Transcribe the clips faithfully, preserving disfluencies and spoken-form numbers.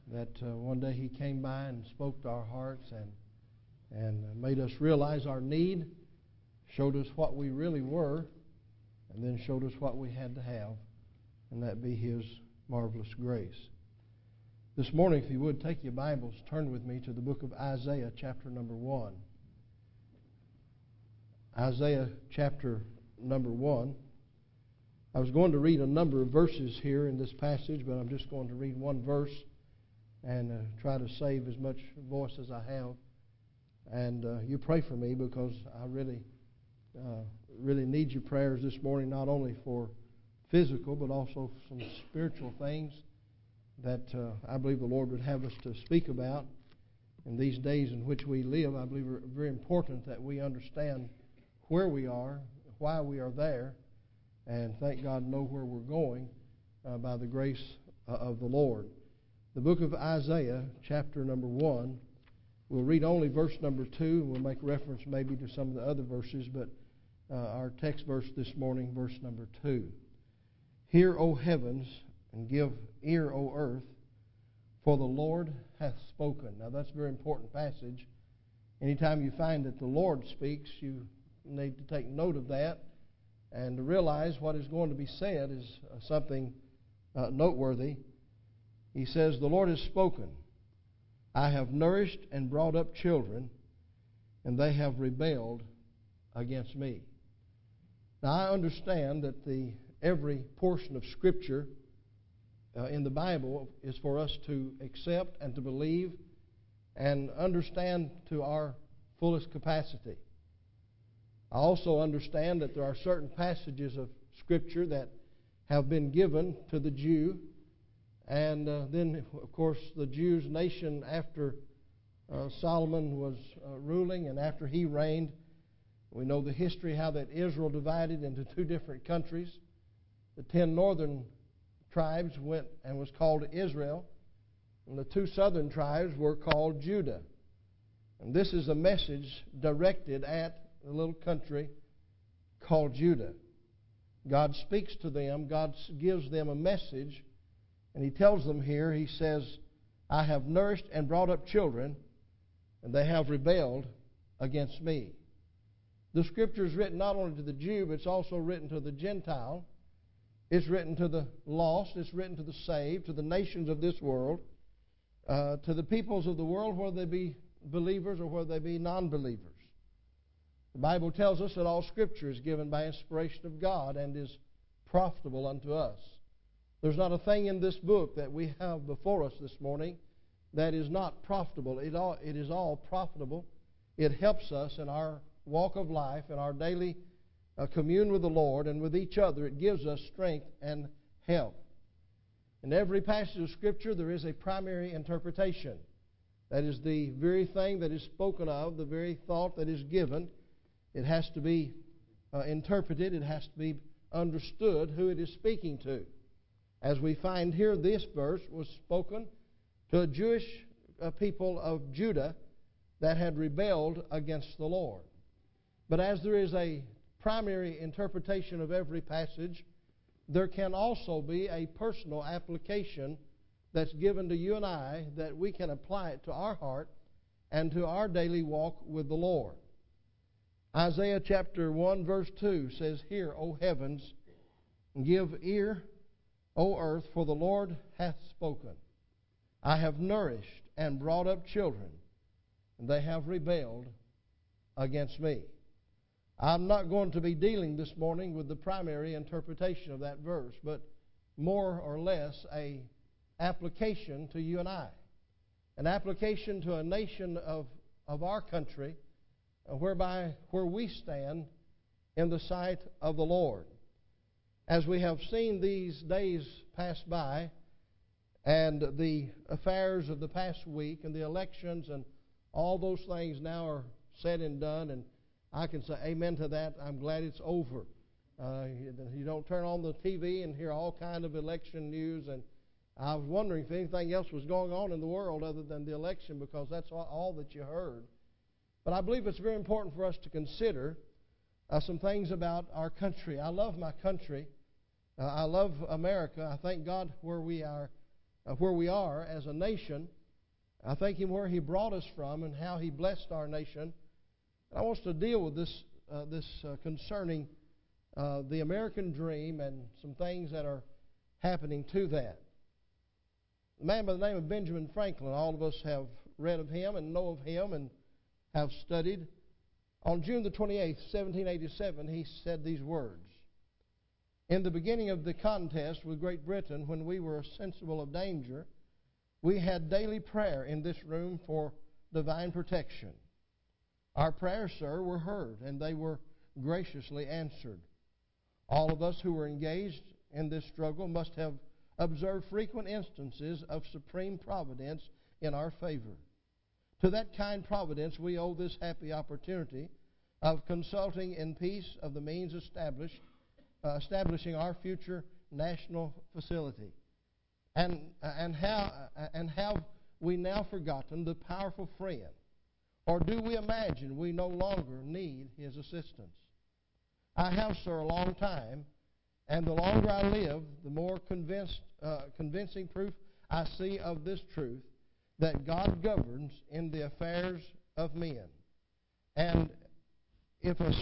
that uh, one day He came by and spoke to our hearts and and made us realize our need, showed us what we really were, and then showed us what we had to have, and that be His marvelous grace. This morning, if you would, take your Bibles, turn with me to the book of Isaiah, chapter number one. Isaiah, chapter number one. I was going to read a number of verses here in this passage, but I'm just going to read one verse and uh, try to save as much voice as I have. And uh, you pray for me, because I really, uh, really need your prayers this morning, not only for physical, but also some spiritual things that uh, I believe the Lord would have us to speak about in these days in which we live. I believe it's very important that we understand where we are, why we are there, and thank God know where we're going uh, by the grace uh, of the Lord. The book of Isaiah, chapter number one, we'll read only verse number two, and we'll make reference maybe to some of the other verses, but uh, our text verse this morning, verse number two. Hear, O heavens, and give ear, O earth, for the Lord hath spoken. Now that's a very important passage. Anytime you find that the Lord speaks, you need to take note of that and to realize what is going to be said is uh, something uh, noteworthy. He says, the Lord has spoken. I have nourished and brought up children, and they have rebelled against me. Now I understand that the every portion of Scripture uh, in the Bible is for us to accept and to believe and understand to our fullest capacity. I also understand that there are certain passages of Scripture that have been given to the Jew. And uh, then, of course, the Jews' nation after uh, Solomon was uh, ruling and after he reigned, we know the history how that Israel divided into two different countries. The ten northern tribes went and was called Israel, and the two southern tribes were called Judah. And this is a message directed at the little country called Judah. God speaks to them, God gives them a message. And He tells them here, He says, I have nourished and brought up children, and they have rebelled against me. The Scripture is written not only to the Jew, but it's also written to the Gentile. It's written to the lost. It's written to the saved, to the nations of this world, uh, to the peoples of the world, whether they be believers or whether they be non-believers. The Bible tells us that all Scripture is given by inspiration of God and is profitable unto us. There's not a thing in this book that we have before us this morning that is not profitable. It, all, it is all profitable. It helps us in our walk of life, in our daily uh, commune with the Lord and with each other. It gives us strength and help. In every passage of Scripture, there is a primary interpretation. That is the very thing that is spoken of, the very thought that is given. It has to be uh, interpreted. It has to be understood who it is speaking to. As we find here, this verse was spoken to a Jewish uh, people of Judah that had rebelled against the Lord. But as there is a primary interpretation of every passage, there can also be a personal application that's given to you and I that we can apply it to our heart and to our daily walk with the Lord. Isaiah chapter one verse two says, Hear, O heavens, and give ear, O earth, for the Lord hath spoken. I have nourished and brought up children, and they have rebelled against me. I'm not going to be dealing this morning with the primary interpretation of that verse, but more or less a application to you and I. An application to a nation of, of our country, uh, whereby where we stand in the sight of the Lord. As we have seen these days pass by, and the affairs of the past week, and the elections, and all those things now are said and done, and I can say amen to that. I'm glad it's over. Uh, you don't turn on the T V and hear all kind of election news, and I was wondering if anything else was going on in the world other than the election, because that's all, all that you heard. But I believe it's very important for us to consider uh, some things about our country. I love my country. Uh, I love America. I thank God where we are uh, where we are as a nation. I thank Him where He brought us from and how He blessed our nation. I want us to deal with this, uh, this uh, concerning uh, the American dream and some things that are happening to that. A man by the name of Benjamin Franklin, all of us have read of him and know of him and have studied. On June the twenty-eighth, seventeen eighty-seven, he said these words: "In the beginning of the contest with Great Britain, when we were sensible of danger, we had daily prayer in this room for divine protection. Our prayers, sir, were heard, and they were graciously answered. All of us who were engaged in this struggle must have observed frequent instances of supreme providence in our favor. To that kind providence we owe this happy opportunity of consulting in peace of the means established, uh, establishing our future national facility. And, and, how, and have we now forgotten the powerful friend? Or do we imagine we no longer need his assistance? I have, sir, a long time, and the longer I live, the more convinced, uh, convincing proof I see of this truth, that God governs in the affairs of men. And if a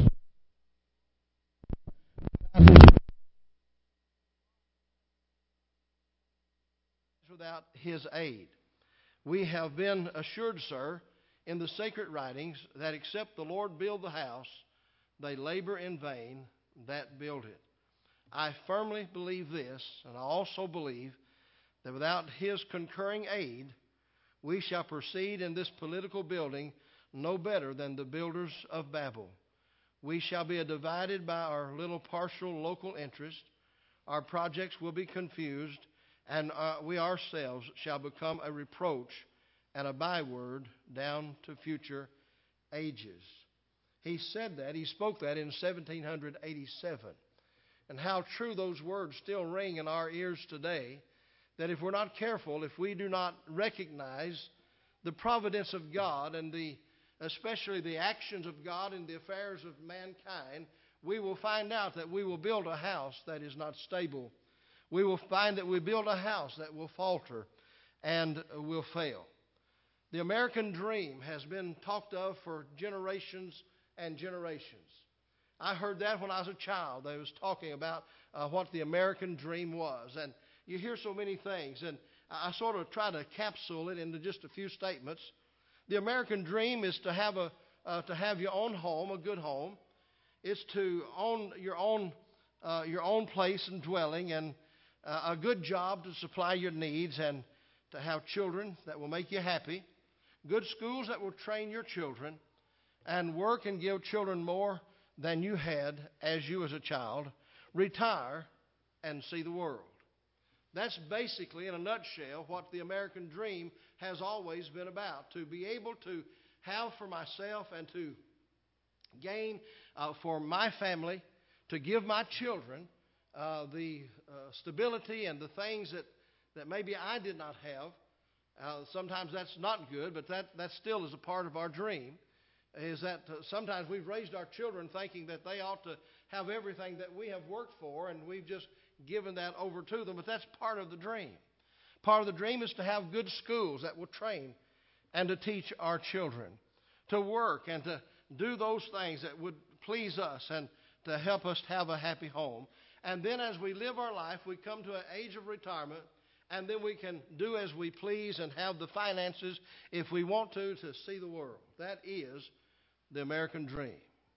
without his aid, we have been assured, sir, in the sacred writings, that except the Lord build the house, they labor in vain that build it. I firmly believe this, and I also believe that without his concurring aid, we shall proceed in this political building no better than the builders of Babel. We shall be divided by our little partial local interest. Our projects will be confused, and uh, we ourselves shall become a reproach and a byword down to future ages." He said that, he spoke that in seventeen eighty-seven. And how true those words still ring in our ears today, that if we're not careful, if we do not recognize the providence of God and the especially the actions of God in the affairs of mankind, we will find out that we will build a house that is not stable. We will find that we build a house that will falter and will fail. The American dream has been talked of for generations and generations. I heard that when I was a child. They was talking about uh, what the American dream was. And you hear so many things, and I sort of try to capsule it into just a few statements. The American dream is to have a uh, to have your own home, a good home. It's to own your own uh, your own place and dwelling, and uh, a good job to supply your needs, and to have children that will make you happy, good schools that will train your children, and work and give children more than you had as you as a child, retire and see the world. That's basically, in a nutshell, what the American dream has always been about, to be able to have for myself and to gain uh, for my family, to give my children uh, the uh, stability and the things that, that maybe I did not have. Uh, sometimes that's not good, but that, that still is a part of our dream, is that uh, sometimes we've raised our children thinking that they ought to have everything that we have worked for, and we've just given that over to them, but that's part of the dream. Part of the dream is to have good schools that will train and to teach our children, to work and to do those things that would please us and to help us have a happy home. And then as we live our life, we come to an age of retirement, and then we can do as we please and have the finances, if we want to, to see the world. That is the American dream.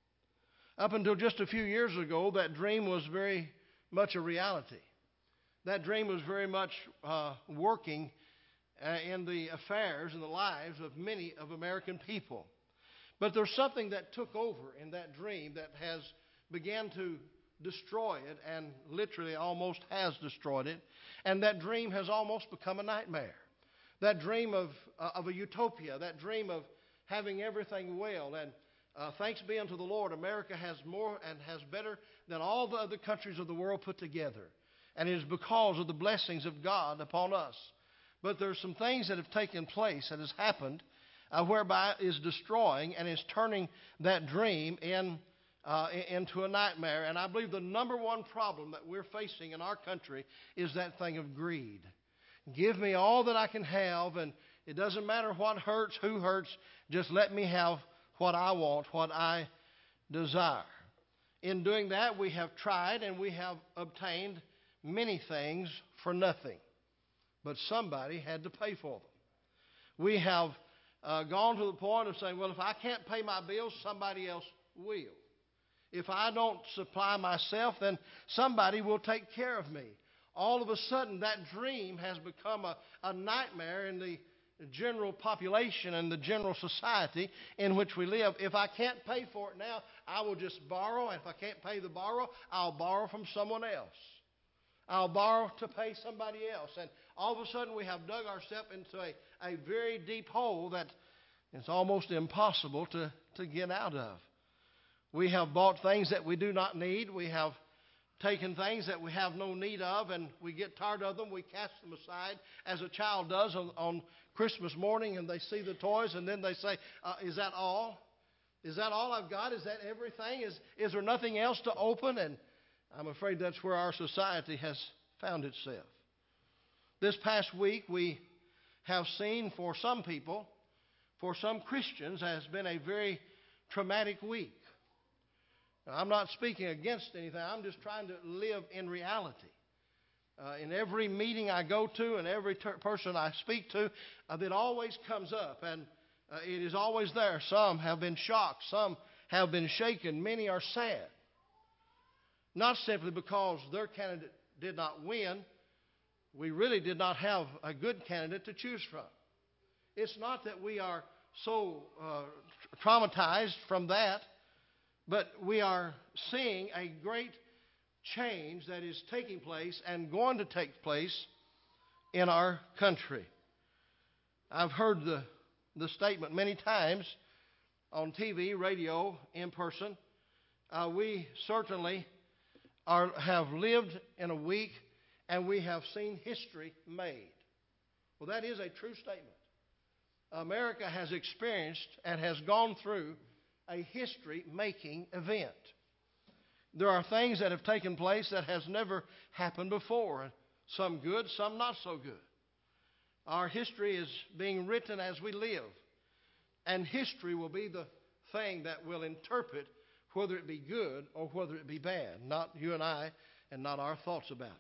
Up until just a few years ago, that dream was very much a reality. That dream was very much uh, working uh, in the affairs and the lives of many of American people. But there's something that took over in that dream that has began to destroy it, and literally almost has destroyed it. And that dream has almost become a nightmare. That dream of, uh, of a utopia, that dream of having everything well. And uh, thanks be unto the Lord, America has more and has better than all the other countries of the world put together. And it is because of the blessings of God upon us. But there's some things that have taken place, that has happened, uh, whereby it is destroying and is turning that dream in, uh, into a nightmare. And I believe the number one problem that we're facing in our country is that thing of greed. give me all that I can have, and it doesn't matter what hurts, who hurts, just let me have what I want, what I desire. In doing that, we have tried and we have obtained many things for nothing. But somebody had to pay for them. We have uh, gone to the point of saying, well, if I can't pay my bills, somebody else will. If I don't supply myself, then somebody will take care of me. All of a sudden, that dream has become a, a nightmare in the general population and the general society in which we live. If I can't pay for it now, I will just borrow. And if I can't pay the borrow, I'll borrow from someone else. I'll borrow to pay somebody else. And all of a sudden, we have dug ourselves into a, a very deep hole that it's almost impossible to, to get out of. We have bought things that we do not need. We have taken things that we have no need of, and we get tired of them. We cast them aside, as a child does on, on Christmas morning, and they see the toys, and then they say, uh, is that all? Is that all I've got? Is that everything? Is, is there nothing else to open? And I'm afraid that's where our society has found itself. This past week, we have seen for some people, for some Christians, has been a very traumatic week. Now, I'm not speaking against anything. I'm just trying to live in reality. Uh, in every meeting I go to and every ter- person I speak to, uh, that always comes up, and uh, it is always there. Some have been shocked. Some have been shaken. Many are sad. Not simply because their candidate did not win. We really did not have a good candidate to choose from. It's not that we are so uh, traumatized from that, but we are seeing a great change that is taking place and going to take place in our country. I've heard the, the statement many times on T V, radio, in person. Uh, we certainly are, have lived in a week and we have seen history made. Well, that is a true statement. America has experienced and has gone through a history-making event. There are things that have taken place that has never happened before. Some good, some not so good. Our history is being written as we live. And history will be the thing that will interpret whether it be good or whether it be bad. Not you and I, and not our thoughts about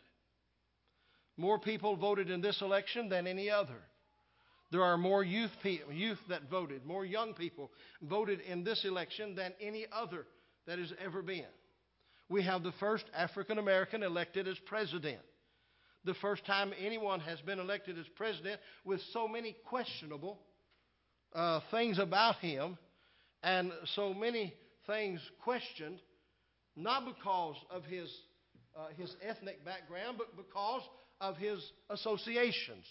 it. More people voted in this election than any other. There are more youth people, youth that voted, more young people voted in this election than any other that has ever been. We have the first African American elected as president. The first time anyone has been elected as president with so many questionable uh, things about him and so many things questioned, not because of his, uh, his ethnic background, but because of his associations.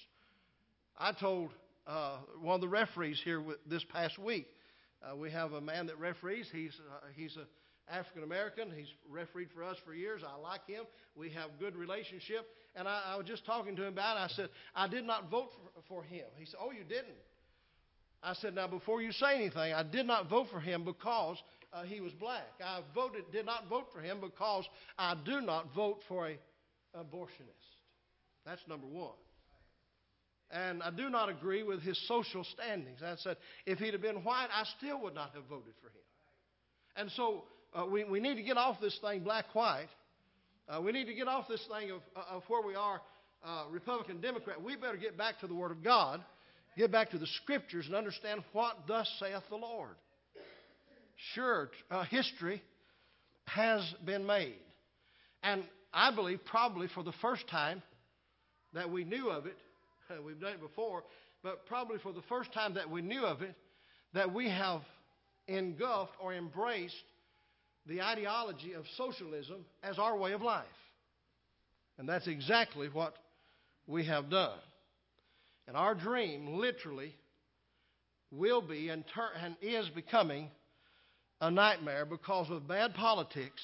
I told Uh, one of the referees here with, this past week. Uh, we have a man that referees. He's uh, he's an African American. He's refereed for us for years. I like him. We have good relationship. And I, I was just talking to him about it. I said, I did not vote for, for him. He said, oh, you didn't? I said, now before you say anything, I did not vote for him because uh, he was black. I voted did not vote for him because I do not vote for a abortionist. That's number one. And I do not agree with his social standings. I said, if he'd have been white, I still would not have voted for him. And so uh, we, we need to get off this thing black-white. Uh, we need to get off this thing of, of where we are, uh, Republican, Democrat. We better get back to the Word of God, get back to the Scriptures, and understand what thus saith the Lord. Sure, uh, history has been made. And I believe probably for the first time that we knew of it, we've done it before, but probably for the first time that we knew of it, that we have engulfed or embraced the ideology of socialism as our way of life. And that's exactly what we have done. And our dream literally will be and, ter- and is becoming a nightmare because of bad politics,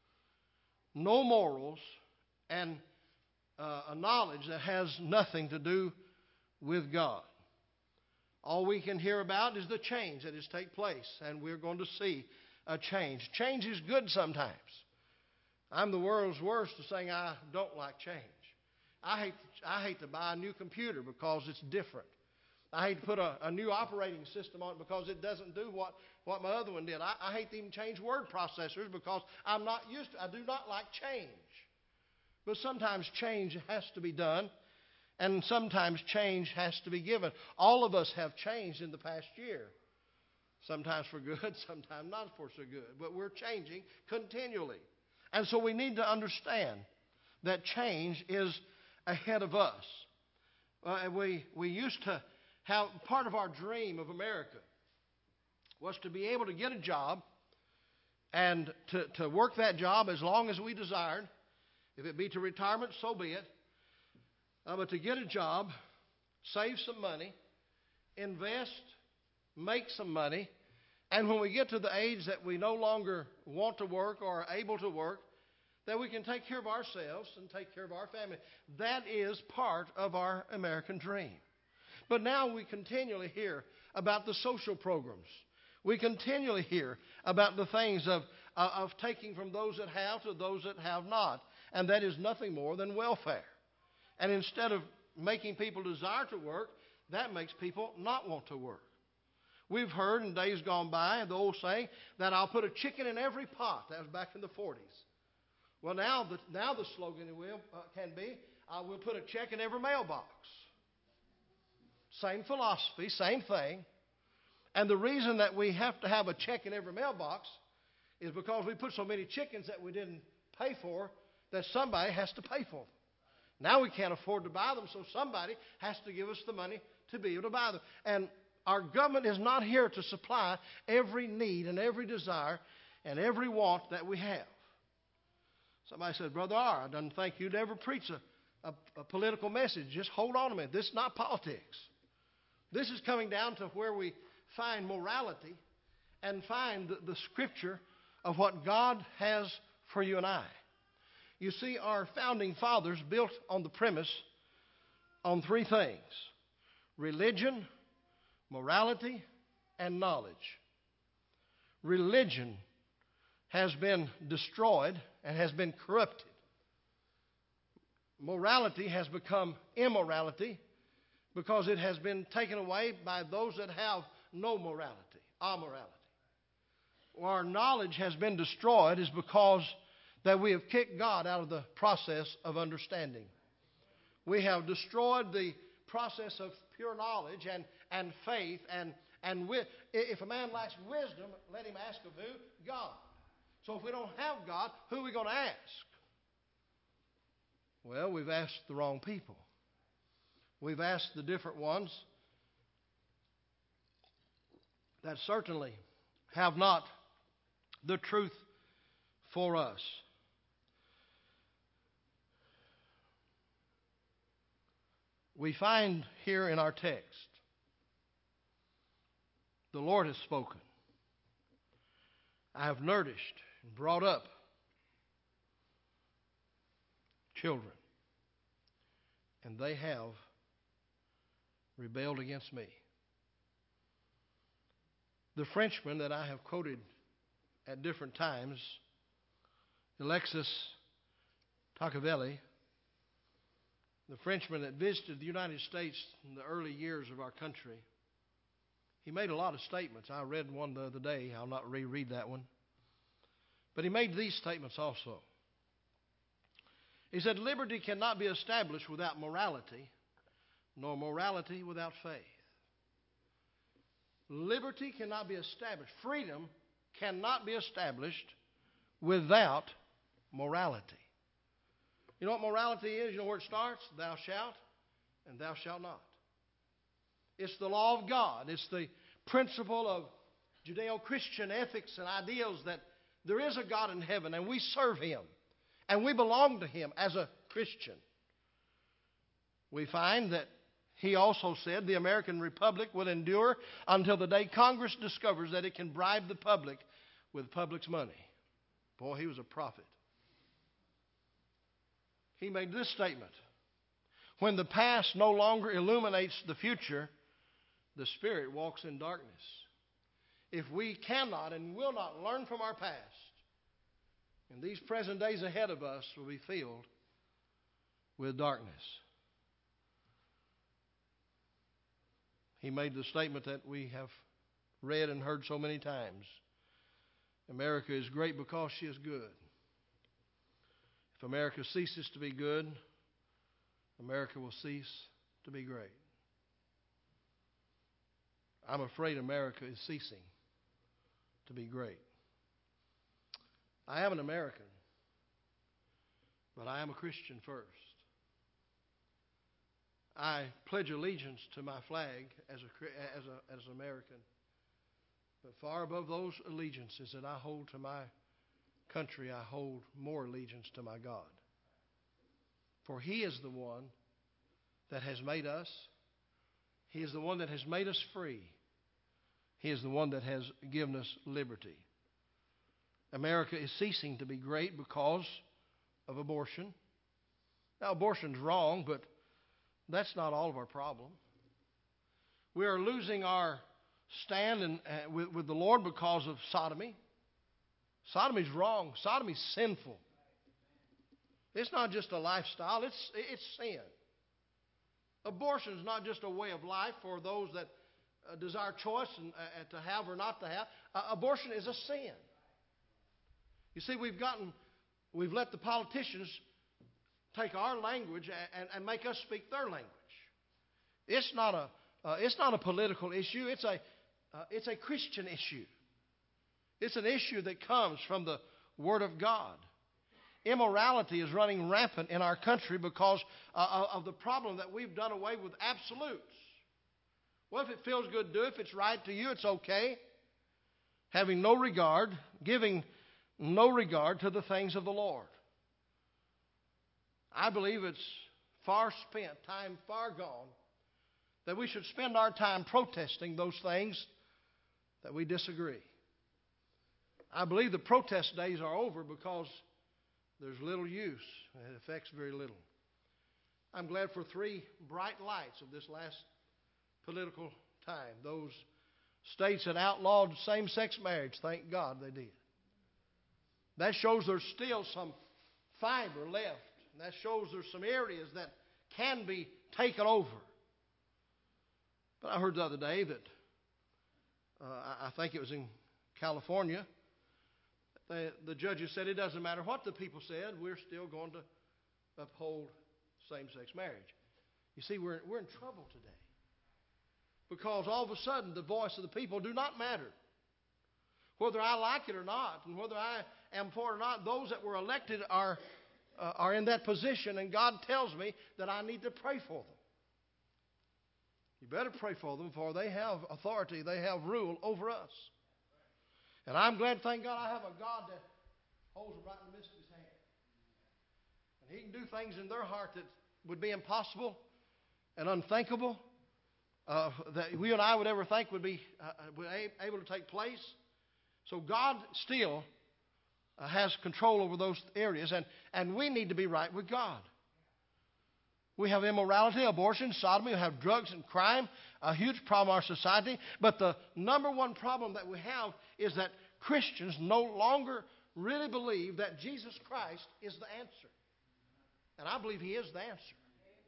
no morals, and Uh, a knowledge that has nothing to do with God. All we can hear about is the change that has taken place, and we're going to see a change. Change is good sometimes. I'm the world's worst to saying I don't like change. I hate to I hate to buy a new computer because it's different. I hate to put a, a new operating system on it because it doesn't do what, what my other one did. I, I hate to even change word processors because I'm not used to I do not like change. But sometimes change has to be done, and sometimes change has to be given. All of us have changed in the past year. Sometimes for good, sometimes not for so good. But we're changing continually. And so we need to understand that change is ahead of us. Uh, we, we used to have, part of our dream of America was to be able to get a job and to, to work that job as long as we desired. If it be to retirement, so be it. Uh, but to get a job, save some money, invest, make some money, and when we get to the age that we no longer want to work or are able to work, that we can take care of ourselves and take care of our family. That is part of our American dream. But now we continually hear about the social programs. We continually hear about the things of, uh, of taking from those that have to those that have not. And that is nothing more than welfare. And instead of making people desire to work, that makes people not want to work. We've heard in days gone by the old saying that I'll put a chicken in every pot. That was back in the forties. Well, now the, now the slogan will, uh, can be, I will put a check in every mailbox. Same philosophy, same thing. And the reason that we have to have a check in every mailbox is because we put so many chickens that we didn't pay for that somebody has to pay for them. Now we can't afford to buy them, so somebody has to give us the money to be able to buy them. And our government is not here to supply every need and every desire and every want that we have. Somebody said, Brother R., I don't think you'd ever preach a, a, a political message. Just hold on a minute. This is not politics. This is coming down to where we find morality and find the, the scripture of what God has for you and I. You see, our founding fathers built on the premise on three things: religion, morality, and knowledge. Religion has been destroyed and has been corrupted. Morality has become immorality because it has been taken away by those that have no morality, amorality. Our knowledge has been destroyed is because that we have kicked God out of the process of understanding. We have destroyed the process of pure knowledge and, and faith. And, and wi- if a man lacks wisdom, let him ask of who? God. So if we don't have God, who are we going to ask? Well, we've asked the wrong people. We've asked the different ones that certainly have not the truth for us. We find here in our text, the Lord has spoken. I have nourished and brought up children, and they have rebelled against me. The Frenchman that I have quoted at different times, Alexis Tocqueville, the Frenchman that visited the United States in the early years of our country, he made a lot of statements. I read one the other day. I'll not reread that one. But he made these statements also. He said, liberty cannot be established without morality, nor morality without faith. Liberty cannot be established. Freedom cannot be established without morality. You know what morality is? You know where it starts? Thou shalt and thou shalt not. It's the law of God. It's the principle of Judeo-Christian ethics and ideals that there is a God in heaven and we serve Him and we belong to Him as a Christian. We find that He also said the American Republic will endure until the day Congress discovers that it can bribe the public with public's money. Boy, he was a prophet. He made this statement: when the past no longer illuminates the future, the Spirit walks in darkness. If we cannot and will not learn from our past, and these present days ahead of us will be filled with darkness. he made the statement that we have read and heard so many times. America is great because she is good. If America ceases to be good, America will cease to be great. I'm afraid America is ceasing to be great. I am an American, but I am a Christian first. I pledge allegiance to my flag as a, as a, as an American. But far above those allegiances that I hold to my country, I hold more allegiance to my God. For He is the one that has made us. He is the one that has made us free. He is the one that has given us liberty. America is ceasing to be great because of abortion. Now, abortion's wrong, but that's not all of our problem. We are losing our stand in, uh, with, with the Lord because of sodomy. Sodomy's wrong. Sodomy's sinful. It's not just a lifestyle, it's, it's sin. Abortion is not just a way of life for those that uh, desire choice and, uh, to have or not to have. Uh, abortion is a sin. You see, we've gotten, we've let the politicians take our language and, and make us speak their language. It's not a, uh, it's not a political issue. It's a, uh, it's a Christian issue. It's an issue that comes from the Word of God. Immorality is running rampant in our country because uh, of the problem that we've done away with absolutes. Well, if it feels good, do it. If it's right to you, it's okay. Having no regard, giving no regard to the things of the Lord. I believe it's far spent, time far gone, that we should spend our time protesting those things that we disagree. I believe the protest days are over because there's little use. It affects very little. I'm glad for three bright lights of this last political time. Those states that outlawed same-sex marriage, thank God they did. That shows there's still some fiber left. And that shows there's some areas that can be taken over. But I heard the other day that, uh, I think it was in California, the, the judges said it doesn't matter what the people said, we're still going to uphold same-sex marriage. You see, we're, we're in trouble today. Because all of a sudden the voice of the people do not matter. Whether I like it or not, and whether I am for it or not, those that were elected are Uh, are in that position, and God tells me that I need to pray for them. You better pray for them, for they have authority, they have rule over us. And I'm glad, thank God, I have a God that holds them right in the midst of His hand. And He can do things in their heart that would be impossible and unthinkable, uh, that we and I would ever think would be uh, able to take place. So God still Uh, has control over those areas, and, and we need to be right with God. We have immorality, abortion, sodomy, we have drugs and crime, a huge problem in our society. But the number one problem that we have is that Christians no longer really believe that Jesus Christ is the answer. And I believe He is the answer.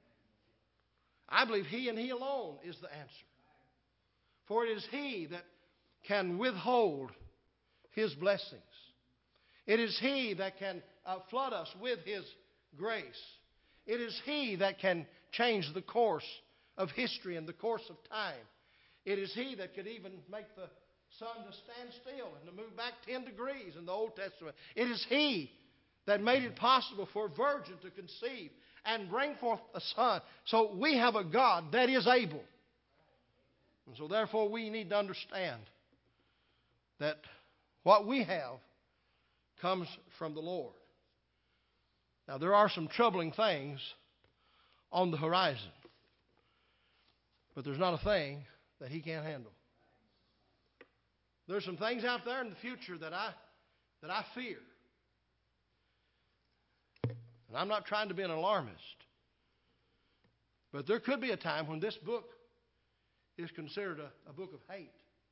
I believe He and He alone is the answer. For it is He that can withhold His blessings. It is He that can uh, flood us with His grace. It is He that can change the course of history and the course of time. It is He that could even make the sun to stand still and to move back ten degrees in the Old Testament. It is He that made it possible for a virgin to conceive and bring forth a son. So we have a God that is able. And so therefore we need to understand that what we have comes from the Lord. Now, there are some troubling things on the horizon, but there's not a thing that He can't handle. There's some things out there in the future that I that I fear. And I'm not trying to be an alarmist, but there could be a time when this book is considered a, a book of hate.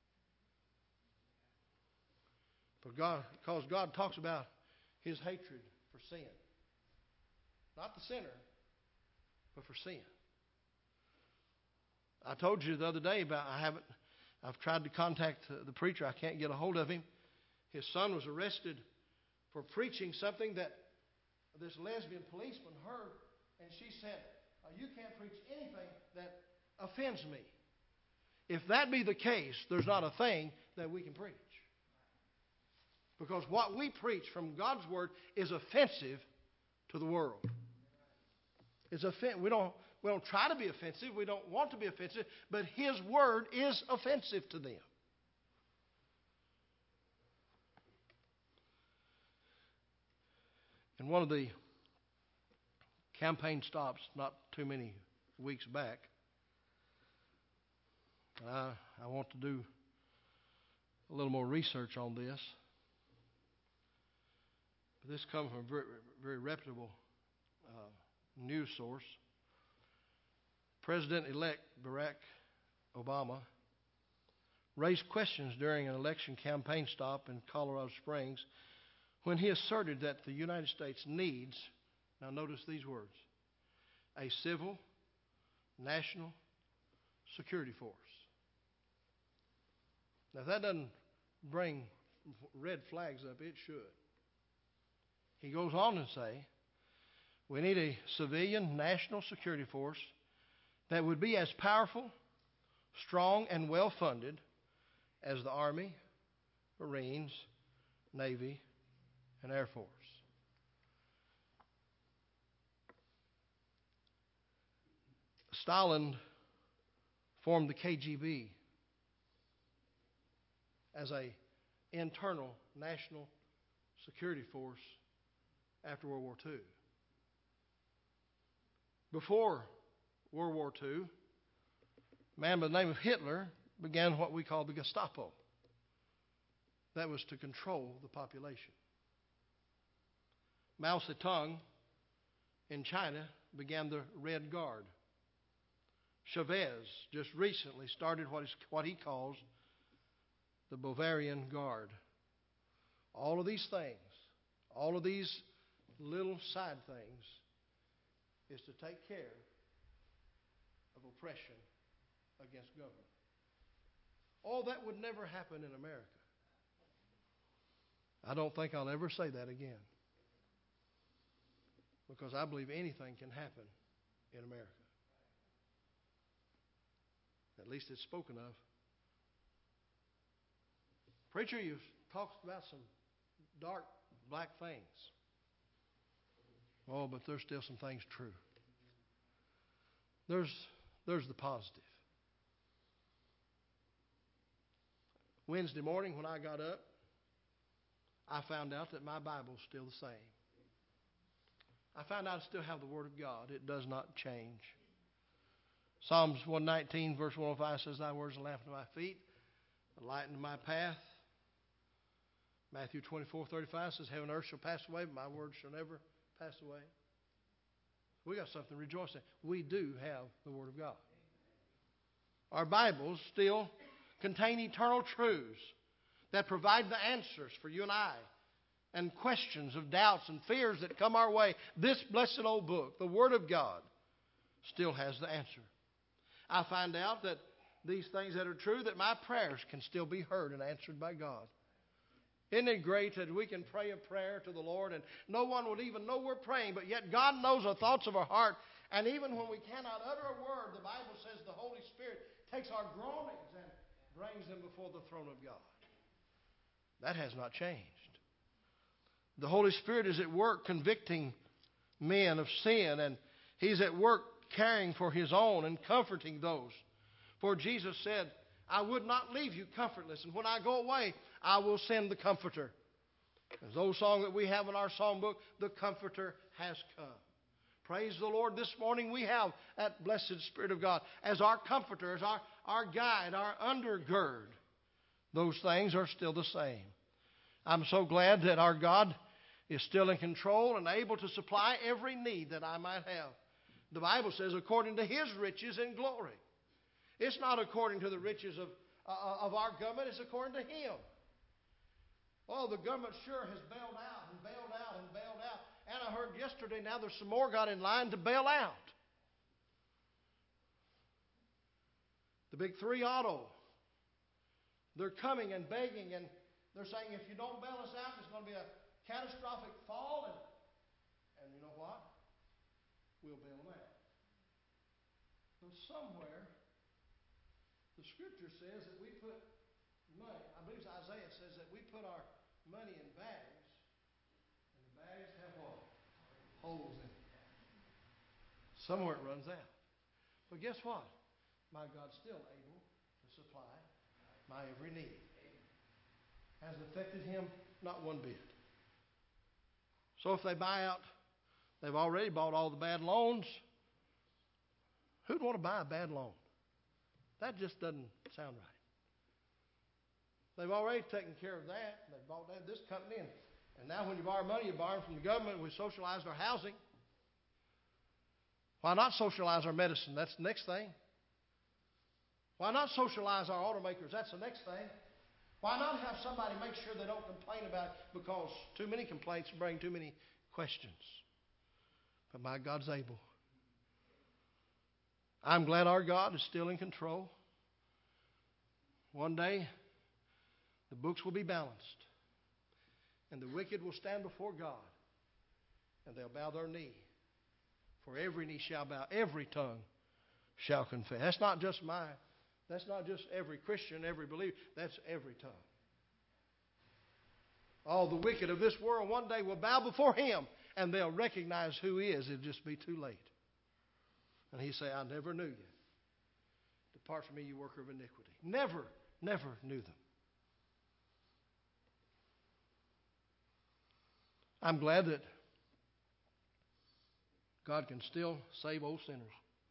For God, because God talks about His hatred for sin. Not the sinner, but for sin. I told you the other day about I haven't, I've tried to contact the preacher. I can't get a hold of him. His son was arrested for preaching something that this lesbian policeman heard, and she said, you can't preach anything that offends me. If that be the case, there's not a thing that we can preach. Because what we preach from God's Word is offensive to the world. It's offen- we don't, we don't try to be offensive. We don't want to be offensive. But His Word is offensive to them. In one of the campaign stops not too many weeks back, I, I want to do a little more research on this. But this comes from a very, very reputable uh, news source. President-elect Barack Obama raised questions during an election campaign stop in Colorado Springs when he asserted that the United States needs, now notice these words, a civil national security force. Now, if that doesn't bring red flags up, it should. He goes on to say, we need a civilian national security force that would be as powerful, strong, and well-funded as the Army, Marines, Navy, and Air Force. Stalin formed the K G B as an internal national security force after World War Two. Before World War Two, a man by the name of Hitler began what we call the Gestapo. That was to control the population. Mao Zedong in China began the Red Guard. Chavez just recently started what, is, what he calls the Bavarian Guard. All of these things, all of these little side things, is to take care of oppression against government. All that would never happen in America. I don't think I'll ever say that again. Because I believe anything can happen in America. At least it's spoken of. Preacher, you've talked about some dark, black things. Oh, but there's still some things true. There's, there's the positive. Wednesday morning when I got up, I found out that my Bible's still the same. I found out I still have the Word of God. It does not change. Psalms one nineteen, verse one oh five says, thy words are a lamp to my feet, a light into my path. Matthew twenty-four thirty-five says, heaven and earth shall pass away, but my words shall never pass away. We got something to rejoice in. We do have the Word of God. Our Bibles still contain eternal truths that provide the answers for you and I, and questions of doubts and fears that come our way. This blessed old book, the Word of God, still has the answer. I find out that these things that are true, that my prayers can still be heard and answered by God. Isn't it great that we can pray a prayer to the Lord and no one would even know we're praying, but yet God knows the thoughts of our heart. And even when we cannot utter a word, the Bible says the Holy Spirit takes our groanings and brings them before the throne of God. That has not changed. The Holy Spirit is at work convicting men of sin, and He's at work caring for His own and comforting those. For Jesus said, I would not leave you comfortless, and when I go away, I will send the Comforter. As the old song that we have in our songbook, the Comforter has come. Praise the Lord, this morning we have that blessed Spirit of God as our Comforter, as our, our guide, our undergird. Those things are still the same. I'm so glad that our God is still in control and able to supply every need that I might have. The Bible says, according to His riches and glory. It's not according to the riches of, uh, of our government, it's according to Him. Oh, the government sure has bailed out and bailed out and bailed out. And I heard yesterday now there's some more got in line to bail out. The big three auto. They're coming and begging, and they're saying, if you don't bail us out, there's going to be a catastrophic fall. And, and you know what? We'll bail them out. But somewhere, the Scripture says that we put money, I believe it's Isaiah says that we put our money in bags, and the bags have what? Holes in it. Somewhere it runs out. But guess what? My God's still able to supply my every need. Hasn't affected him not one bit. So if they buy out, they've already bought all the bad loans. Who'd want to buy a bad loan? That just doesn't sound right. They've already taken care of that. They've bought that, this company. And, and now when you borrow money, you're borrowing from the government. We socialized our housing. Why not socialize our medicine? That's the next thing. Why not socialize our automakers? That's the next thing. Why not have somebody make sure they don't complain about it, because too many complaints bring too many questions. But my God's able. I'm glad our God is still in control. One day, the books will be balanced, and the wicked will stand before God, and they'll bow their knee. For every knee shall bow, every tongue shall confess. That's not just my, that's not just every Christian, every believer. That's every tongue. All the wicked of this world one day will bow before Him, and they'll recognize who He is. It'll just be too late. And He say, I never knew you. Depart from me, you worker of iniquity. Never, never knew them. I'm glad that God can still save old sinners.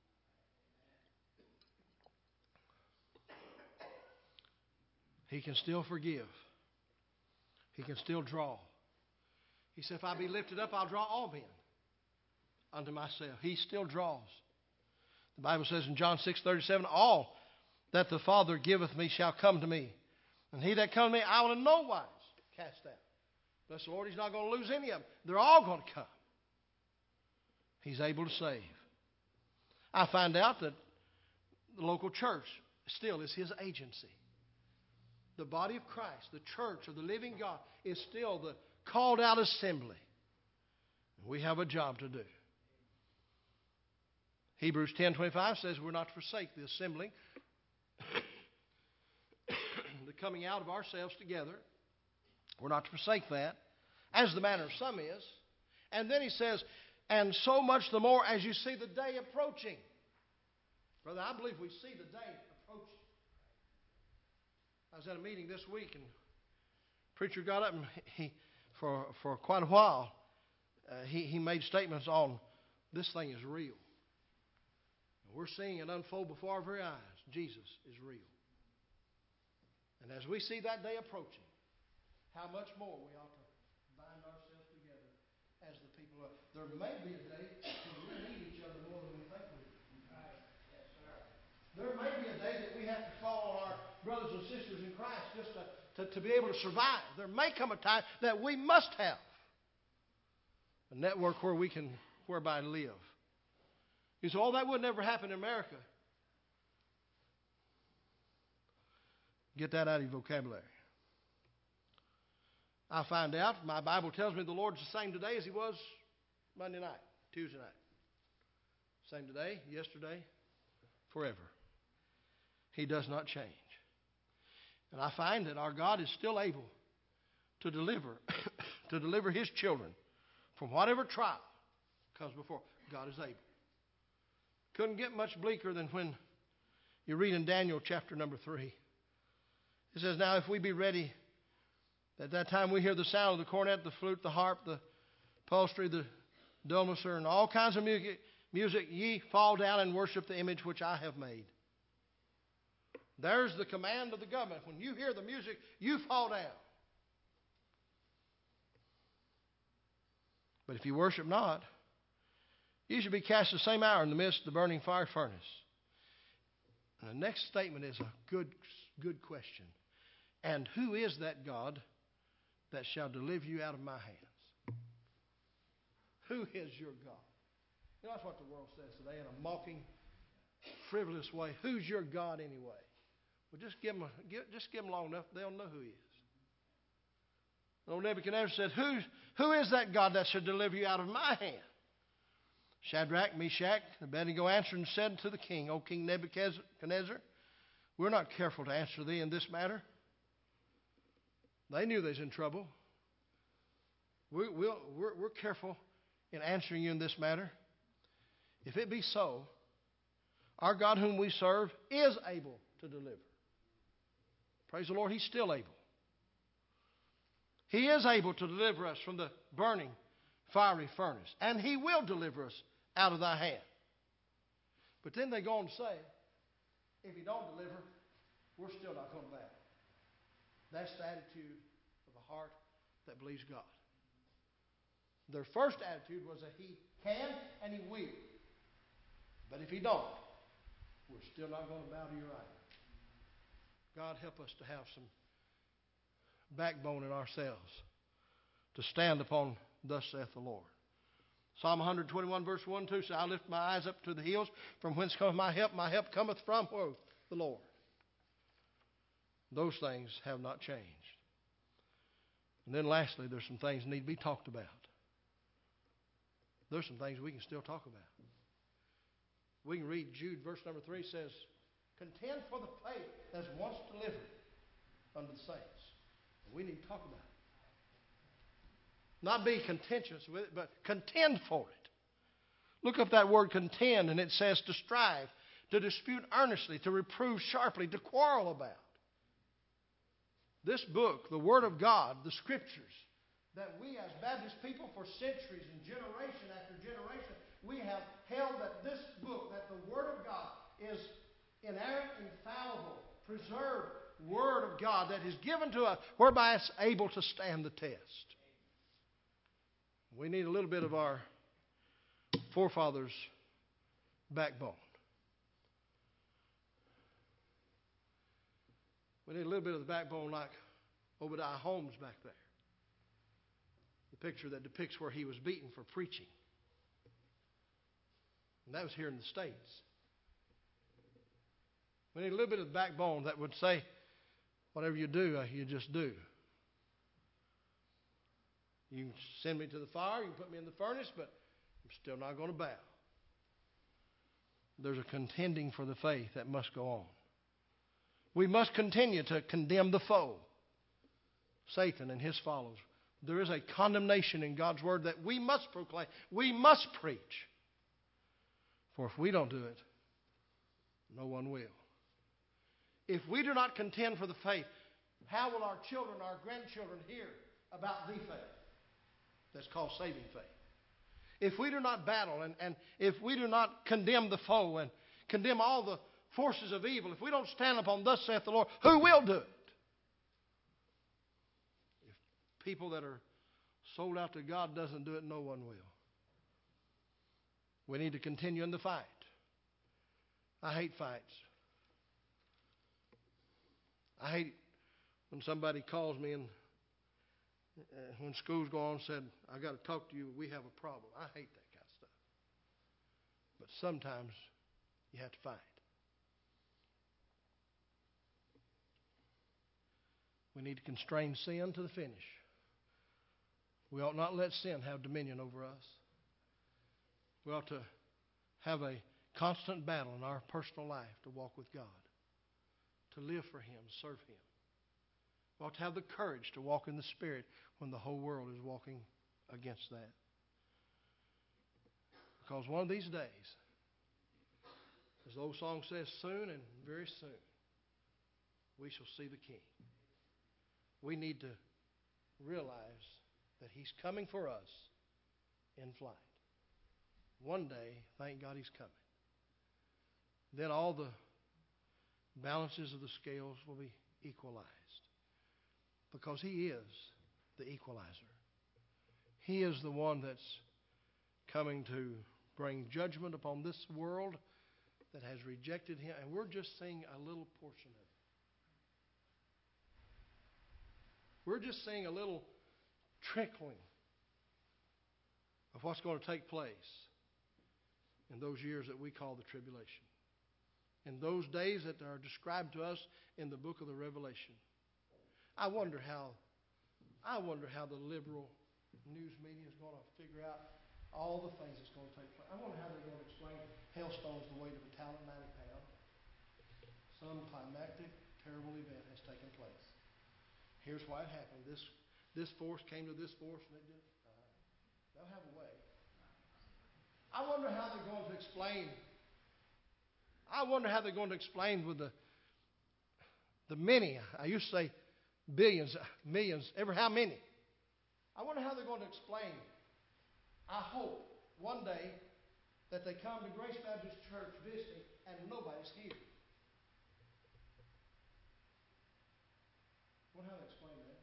He can still forgive. He can still draw. He said, if I be lifted up, I'll draw all men unto myself. He still draws. The Bible says in John six thirty-seven, all that the Father giveth me shall come to me. And he that cometh to me, I will in no wise cast out. Bless the Lord, He's not going to lose any of them. They're all going to come. He's able to save. I find out that the local church still is His agency. The body of Christ, the church of the living God, is still the called out assembly. We have a job to do. Hebrews ten twenty-five says we're not to forsake the assembling, the coming out of ourselves together. We're not to forsake that, as the manner of some is. And then he says, and so much the more as you see the day approaching. Brother, I believe we see the day approaching. I was at a meeting this week, and the preacher got up, and he, for, for quite a while, uh, he, he made statements on this thing is real. And we're seeing it unfold before our very eyes. Jesus is real. And as we see that day approaching, how much more we ought to bind ourselves together as the people of. There may be a day when we need each other more than we think we do. Right. Yes, sir. There may be a day that we have to call on our brothers and sisters in Christ just to, to, to be able to survive. There may come a time that we must have a network where we can whereby live. You say, oh, that would never happen in America. Get that out of your vocabulary. I find out, my Bible tells me the Lord's the same today as He was Monday night, Tuesday night. Same today, yesterday, forever. He does not change. And I find that our God is still able to deliver, to deliver His children from whatever trial comes before. God is able. Couldn't get much bleaker than when you read in Daniel chapter number three. It says, now if we be ready, at that time we hear the sound of the cornet, the flute, the harp, the psaltery, the dulcimer, and all kinds of music, music, ye fall down and worship the image which I have made. There's the command of the government. When you hear the music, you fall down. But if you worship not, you should be cast the same hour in the midst of the burning fire furnace. And the next statement is a good, good question. And who is that God that shall deliver you out of my hands? Who is your God? You know, that's what the world says today in a mocking, frivolous way. Who's your God anyway? Well, just give them, a, give, just give them long enough, they'll know who He is. Old Nebuchadnezzar said, who, who is that God that should deliver you out of my hand? Shadrach, Meshach, and Abednego answered and said to the king, O King Nebuchadnezzar, we're not careful to answer thee in this matter. They knew they was in trouble. We, we'll, we're, we're careful in answering you in this matter. If it be so, our God whom we serve is able to deliver. Praise the Lord, He's still able. He is able to deliver us from the burning, fiery furnace. And He will deliver us out of thy hand. But then they go on to say, if He don't deliver, we're still not going to bow. That's the attitude of a heart that believes God. Their first attitude was that He can and He will. But if He don't, we're still not going to bow to your idol. God help us to have some backbone in ourselves to stand upon thus saith the Lord. Psalm one twenty-one verse one and two says, I lift my eyes up to the hills, from whence cometh my help. My help cometh from who? The Lord. Those things have not changed. And then lastly, there's some things that need to be talked about. There's some things we can still talk about. We can read Jude verse number three says, contend for the faith that is once delivered unto the saints. We need to talk about it. Not be contentious with it, but contend for it. Look up that word contend, and it says to strive, to dispute earnestly, to reprove sharply, to quarrel about. This book, the Word of God, the Scriptures, that we as Baptist people for centuries and generation after generation, we have held that this book, that the Word of God is inerrant, infallible, preserved Word of God that is given to us, whereby it's able to stand the test. We need a little bit of our forefathers' backbone. We need a little bit of the backbone like Obadiah Holmes back there. The picture that depicts where he was beaten for preaching. And that was here in the States. We need a little bit of the backbone that would say, whatever you do, you just do. You can send me to the fire, you can put me in the furnace, but I'm still not going to bow. There's a contending for the faith that must go on. We must continue to condemn the foe, Satan and his followers. There is a condemnation in God's Word that we must proclaim. We must preach. For if we don't do it, no one will. If we do not contend for the faith, how will our children, our grandchildren hear about the faith that's called saving faith? If we do not battle and, and if we do not condemn the foe and condemn all the forces of evil, if we don't stand upon thus saith the Lord, who will do it? If people that are sold out to God doesn't do it, no one will. We need to continue in the fight. I hate fights. I hate when somebody calls me and uh, when school's going on and said, I got to talk to you, we have a problem. I hate that kind of stuff. But sometimes you have to fight. We need to constrain sin to the finish. We ought not let sin have dominion over us. We ought to have a constant battle in our personal life to walk with God, to live for Him, serve Him. We ought to have the courage to walk in the Spirit when the whole world is walking against that. Because one of these days, as the old song says, soon and very soon, we shall see the King. We need to realize that He's coming for us in flight. One day, thank God He's coming. Then all the balances of the scales will be equalized. Because He is the equalizer. He is the one that's coming to bring judgment upon this world that has rejected Him. And we're just seeing a little portion of it. We're just seeing a little trickling of what's going to take place in those years that we call the tribulation. in those days that are described to us in the book of the Revelation. I wonder how, I wonder how the liberal news media is going to figure out all the things that's going to take place. I wonder how they're going to explain hailstones the weight of a talent, ninety pounds. Some climactic, terrible event has taken place. Here's why it happened. This this force came to this force, and it did. Uh, they'll have a way. I wonder how they're going to explain. I wonder how they're going to explain with the the many. I used to say billions, millions, ever how many. I wonder how they're going to explain. I hope one day that they come to Grace Baptist Church visiting and nobody's here. I wonder how they explain that.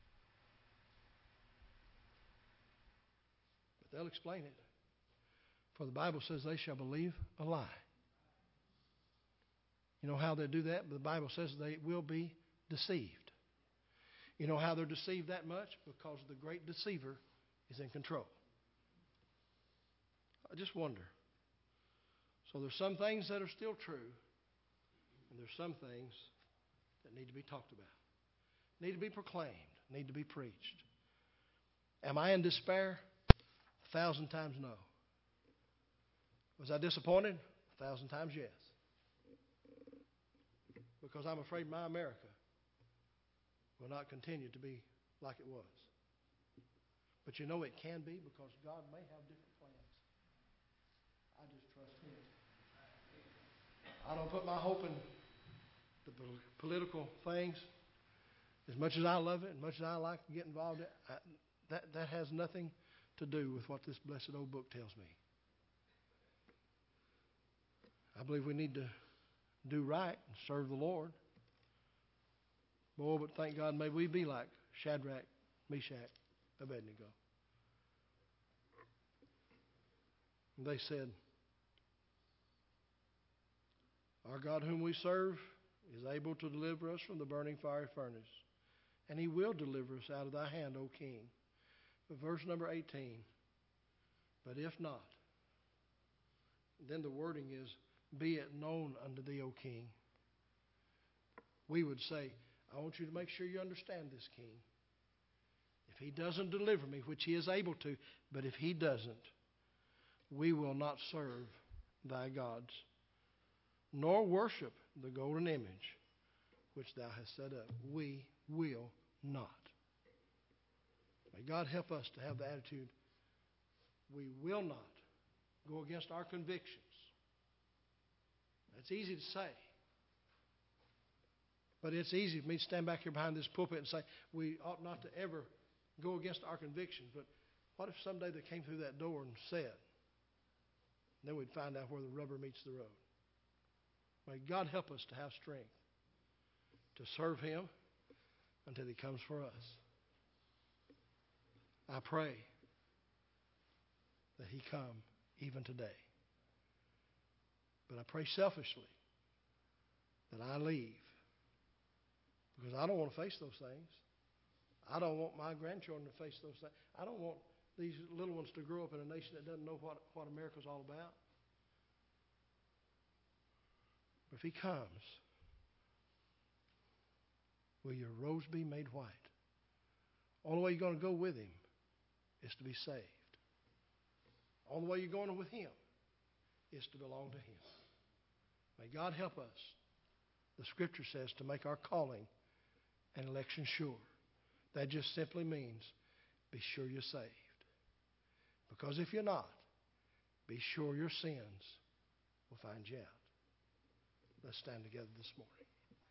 But they'll explain it. For the Bible says they shall believe a lie. You know how they do that? The Bible says they will be deceived. You know how they're deceived that much? Because the great deceiver is in control. I just wonder. So there's some things that are still true, and there's some things that need to be talked about, need to be proclaimed, need to be preached. Am I in despair? A thousand times no. Was I disappointed? A thousand times yes. Because I'm afraid my America will not continue to be like it was. But you know it can be, because God may have different plans. I just trust Him. I don't put my hope in the political things. As much as I love it, as much as I like to get involved in it, I, that, that has nothing to do with what this blessed old book tells me. I believe we need to do right and serve the Lord. Boy, but thank God, may we be like Shadrach, Meshach, Abednego. And they said, our God whom we serve is able to deliver us from the burning fiery furnace, and He will deliver us out of thy hand, O King. But verse number eighteen, but if not, then the wording is, be it known unto thee, O King. We would say, I want you to make sure you understand this, King. If He doesn't deliver me, which He is able to, but if He doesn't, we will not serve thy gods, nor worship the golden image which thou hast set up. We will not. May God help us to have the attitude, we will not go against our convictions. That's easy to say. But it's easy for me to stand back here behind this pulpit and say, we ought not to ever go against our convictions. But what if someday they came through that door and said, then we'd find out where the rubber meets the road. May God help us to have strength to serve Him until He comes for us. I pray that He come even today. But I pray selfishly that I leave, because I don't want to face those things. I don't want my grandchildren to face those things. I don't want these little ones to grow up in a nation that doesn't know what, what America's all about. But if He comes, will your robes be made white? Only way you're going to go with Him is to be saved. Only way you're going with Him is to belong to Him. May God help us, the Scripture says, to make our calling and election sure. That just simply means be sure you're saved. Because if you're not, be sure your sins will find you out. Let's stand together this morning.